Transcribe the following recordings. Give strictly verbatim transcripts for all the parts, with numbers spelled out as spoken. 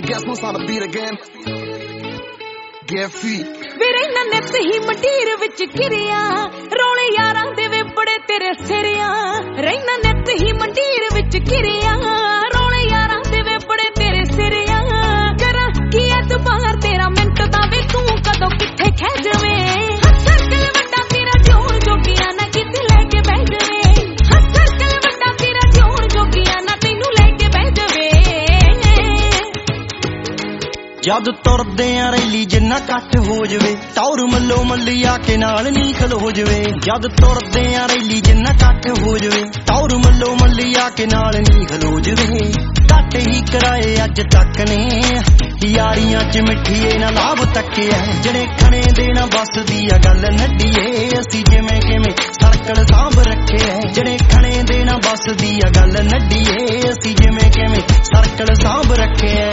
guess what's on the beat again? Get feet. ਵੀਰੇ ਨਾ ਨਿਤ ਹੀ ਮੰਡੀਰ ਵਿੱਚ ਕਿਰਿਆ ਰੋਲੇ ਯਾਰਾਂ ਦੇ ਵੇ ਬੜੇ ਤੇਰੇ ਸਿਰਿਆ ਰਹਿਣਾ ਨਿਤ ਹੀ ਮੰਡੀਰ ਵਿੱਚ ਕਿਰਿਆ ਰੋਲੇ ਯਾਰਾਂ ਦੇ ਵੇ ਬੜੇ ਤੇਰੇ ਸਿਰਿਆ ਕਰਾਂ ਕੀ ਐਤਬਾਰ ਤੇਰਾ ਮਿੰਟ ਦਾ ਵੇ ਤੂੰ ਕਦੋਂ ਕਿੱਥੇ ਖਹਿ ਜਾਵੇਂ ਹੱਸਰ ਵੱਡਾ ਤੇਰਾ ਜੋੜ ਜੋਗੀਆਂ ਨਾ ਕਿਤੇ ਲੈ ਕੇ ਬਹਿ ਜਾਵੇਂ ਹੱਸਰ ਵੱਡਾ ਤੇਰਾ ਜੋੜ ਜੋਗੀਆਂ ਨਾ ਤੈਨੂੰ ਲੈ ਕੇ ਬਹਿ ਜਾਵੇ ਜਦ ਤੁਰਦੇ ਆ ਰੈਲੀ ਜਿੰਨਾ ਕੱਟ ਹੋ ਜਵੇ ਟੌਰ ਮੱਲੋ ਮੱਲੀ ਆ ਕੇ ਨਾਲ ਨੀ ਖਲੋ ਜਵੇ ਜਦ ਤੁਰਦੇ ਆ ਰੈਲੀ ਜਿੰਨਾ ਕੱਟ ਹੋ ਜਵੇ ਟੌਰ ਮੱਲੋ ਮੱਲੀ ਆ ਕੇ ਨਾਲ ਨੀ ਖਲੋ ਜਵੇ ਕੱਟ ਹੀ ਕਰਾਏ ਅੱਜ ਤੱਕ ਨੇ ਯਾਰੀਆਂ ਚ ਮਿੱਠੀਏ ਨਾ ਲਾਭ ਤੱਕਿਆ ਜਿਹੜੇ ਖਣੇ ਦੇ ਨਾ ਬਸਦੀ ਆ ਗੱਲ ਨੱਡੀਏ ਅਸੀਂ ਜਿਵੇਂ ਕਿਵੇਂ ਸਰਕਲ ਸਾਂਭ ਰੱਖਿਆ ਜਿਹੜੇ ਖਣੇ ਦੇ ਨਾ ਬਸਦੀ ਆ ਗੱਲ ਨੱਡੀਏ ਅਸੀਂ ਜਿਵੇਂ ਕਿਵੇਂ ਸਰਕਲ ਸਾਂਭ ਰੱਖਿਆ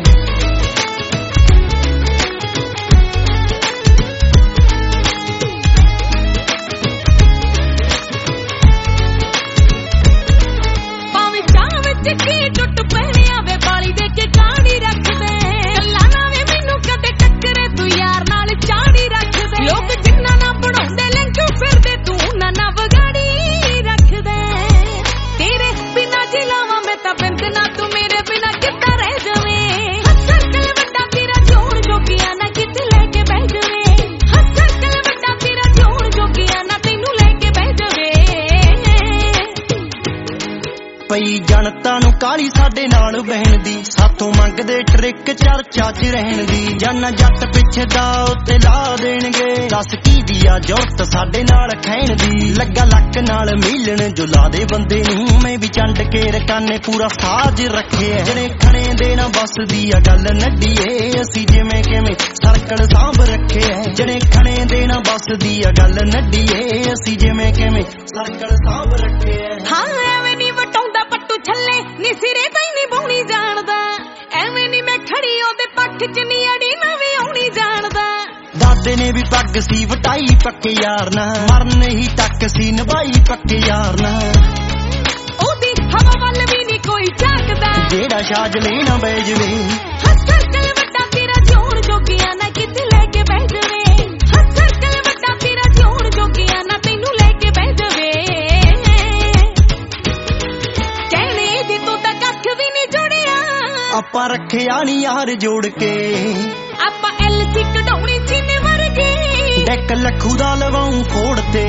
ਕੀ ਟੁੱਟ ਪਹਿਣਿਆ ਵੇ ਬਾਲੀ ਦੇ ਕੇ ਕਾੜੀ ਰੱਖਦੇ ਗੱਲਾਂ ਨਾ ਵੇ ਮੈਨੂੰ ਕਦੇ ਟੱਕਰੇ ਤੂੰ ਯਾਰ ਨਾਲ ਚਾੜੀ ਰੱਖਦੇ ਲੋਕ ਜਿੰਨਾ ਨਾ ਬਣਾਉਂਦੇ ਲੈਂਕੂ ਫਿਰਦੇ ਤੂੰ ਨਾ ਨਾ ਵਗਾੜੀ ਰੱਖਦੇ ਤੇਰੇ ਬਿਨਾ ਜਿਲਾਵਾਂ ਮੈਂ ਤਾਂ ਬਿੰਦ ਨਾ ਤੂੰ ਮੇਰੇ ਬਿਨਾ ਕਿੱਦਾਂ ਰਹਿ ਜਾਵੇਂ ਹੱਸਰ ਵੱਡਾ ਤੇਰਾ ਜੋੜ ਜੋਗੀਆਂ ਨਾ ਕਿਤੇ ਲੈ ਕੇ ਬਹਿ ਜਾਵੇਂ ਹੱਸਰ ਵੱਡਾ ਤੇਰਾ ਜੋੜ ਜੋਗੀਆਂ ਨਾ ਤੈਨੂੰ ਲੈ ਕੇ ਬਹਿ ਜਾਵੇ ਪਈ ਜਨਤਾ ਨੂੰ ਕਾਲੀ ਸਾਡੇ ਨਾਲ ਬਹਿਣ ਦੀ ਸਾਥੋਂ ਮੰਗਦੇ ਟ੍ਰਿਕ ਚਰਚਾ ਚ ਰਹਿਣ ਦੀ ਜਾਨਾ ਜੱਟ ਪਿੱਛੇ ਦਾ ਉੱਤੇ ਲਾ ਦੇਣਗੇ ਦੱਸ ਕੀ ਦੀ ਆ ਜ਼ਰੂਰਤ ਸਾਡੇ ਨਾਲ ਖੈਣ ਦੀ ਲੱਗਾ ਲੱਕ ਨਾਲ ਮਿਲਣ ਜੋ ਲਾ ਦੇ ਬੰਦੇ ਨੂੰ ਮੈਂ ਵੀ ਚੰਡ ਕੇ ਰਕਾਨੇ ਪੂਰਾ ਸਾਜ ਰੱਖਿਆ ਜਿਹੜੇ ਖਣੇ ਦੇ ਨਾ ਬਸਦੀ ਆ ਗੱਲ ਨੱਡੀਏ ਅਸੀਂ ਜਿਵੇਂ ਕਿਵੇਂ ਸਰਕਲ ਸਾਂਭ ਰੱਖਿਆ ਜਿਹੜੇ ਖਣੇ ਦੇ ਨਾ ਬਸਦੀ ਆ ਗੱਲ ਨੱਡੀਏ ਅਸੀਂ ਜਿਵੇਂ ਕਿਵੇਂ ਸਰਕਲ ਸਾਂਭ ਰੱਖਿਆ ਹਾਂ ਐਵੇਂ ਨਹੀਂ ਵਟਾਉਂਦਾ ਪੱਟੂ ਛੱਲੇ ਨੀ ਸਿਰੇ ਤਾਂ ਹੀ ਨਹੀਂ ਬੋਣੀ ਜਾਣਦਾ ਐਵੇਂ ਨਹੀਂ ਮੈਂ ਖੜੀ ਉਹਦੇ ਪੱਖ ਚ ਨੀ ਅੜੀ ਨਾ ਵੀ ਆਉਣੀ ਜਾਣਦਾ ਦਾਦੇ ਨੇ ਵੀ ਪੱਗ ਸੀ ਵਟਾਈ ਪੱਕੇ ਯਾਰ ਨਾ ਮਰਨ ਹੀ ਤੱਕ ਸੀ ਨਿਭਾਈ ਪੱਕੇ ਯਾਰ ਨਾ ਉਹਦੀ ਹਵਾ ਵੱਲ ਵੀ ਨਹੀਂ ਕੋਈ ਝਾਕਦਾ ਜਿਹੜਾ ਛਾਜ ਲੈਣਾ ਬਹਿ ਜਵੇ ਹੱਸਰ ਵੱਡਾ ਤੇਰਾ ਜੋੜ ਜੋਗੀਆਂ ਨਾ ਕਿਤੇ ਲੈ ਕੇ ਬਹਿ ਜਵੇ ਹੱਸਰ ਵੱਡਾ ਤੇਰਾ ਜੋੜ ਜੋਗੀਆਂ ਨਾ ਤੈਨੂੰ ਲੈ ਕੇ ਬਹਿ ਜਵੇ ਕਹਿਣੇ ਦੀ ਤੂੰ ਤਾਂ ਕੱਖ ਵੀ ਨਹੀਂ ਜੁੜਿਆ ਆਪਾਂ ਰੱਖਿਆ ਨੀ ਯਾਰ ਜੋੜ ਕੇ ਆਪਾਂ ਐਲ ਸੀ ਕਢਾਉਣੀ ਚੀਨੇ ਵਰਗੀ ਡੈਕ ਲੱਖੂ ਦਾ ਲਵਾਉਂ ਖੋੜ ਤੇ